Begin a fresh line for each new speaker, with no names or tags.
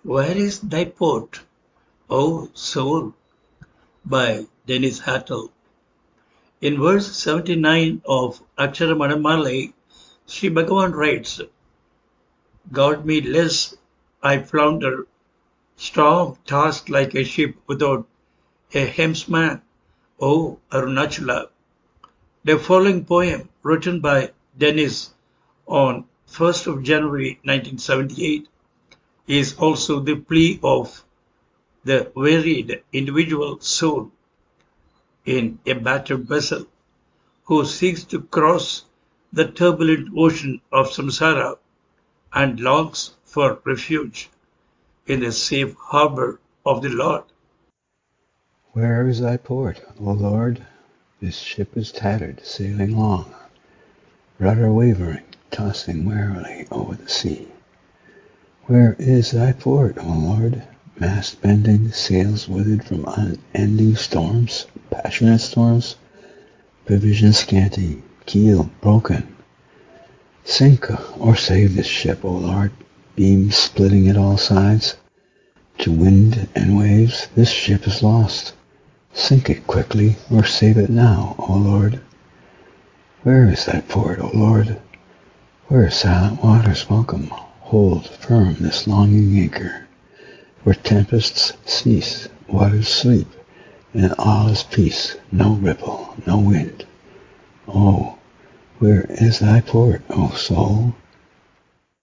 Where is thy port, O soul? By Dennis Hattel. In verse 79 of Aksharamanamala, Sri Bhagavan writes, "God me less I flounder, storm-tossed like a ship without a helmsman, O Arunachala." The following poem, written by Dennis on 1st of January 1978, is also the plea of the wearied individual soul in a battered vessel who seeks to cross the turbulent ocean of samsara and longs for refuge in the safe harbor of the Lord.
Where is thy port, O Lord? This ship is tattered, sailing long, rudder wavering, tossing warily over the sea. Where is thy port, O Lord? Mast bending, sails withered from unending storms, passionate storms, provision scanty, keel broken. Sink or save this ship, O Lord, beams splitting at all sides. To wind and waves, this ship is lost. Sink it quickly, or save it now, O Lord. Where is thy port, O Lord? Where silent waters welcome, hold firm this longing anchor. Where tempests cease, waters sleep, and all is peace, no ripple, no wind. Oh, where is thy port, O soul?